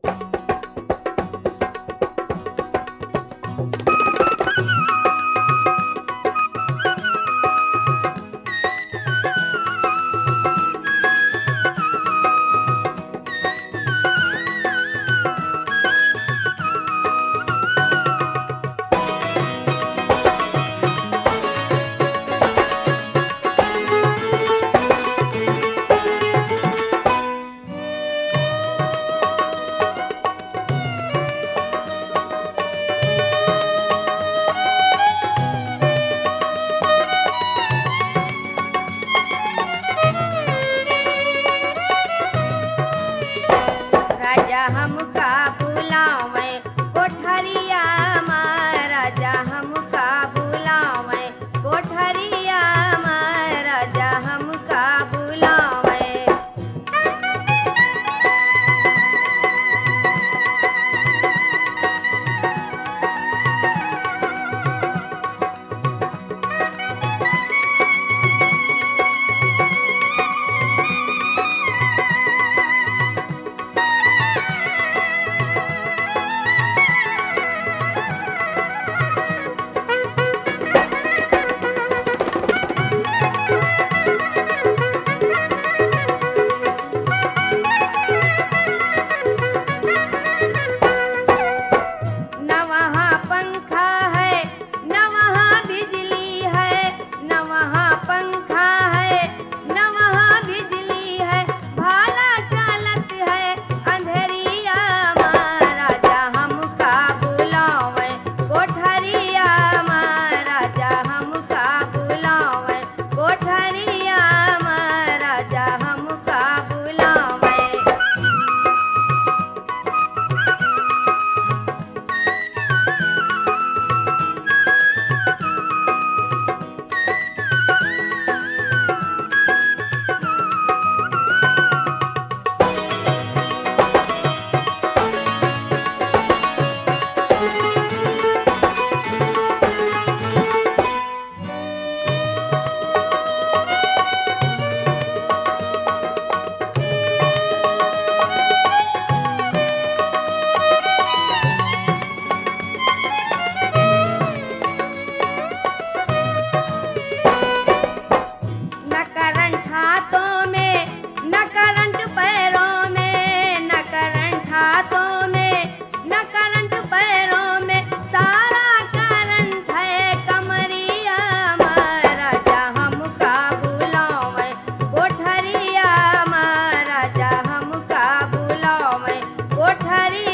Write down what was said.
राजा हमका बुलावे कोठरिया में, राजा हमका बुलावे कोठरिया में, राजा हमका बुलावे। न वहाँ पंखा है न वहाँ बिजली है, न वहाँ पंखा है न वहाँ बिजली है, भाला चालत है अंधेरिया में, राजा हमका बुलावे कोठरिया में, राजा हमका बुलावे कोठरिया में, राजा हमका बुलावे। न करंट हाथों में न करंट पैरों में, न करंट हाथों में न करंट पैरों में, सारा करंट है कमरिया में, राजा हमका बुलावे कोठरिया में, राजा हमका बुलावे कोठरिया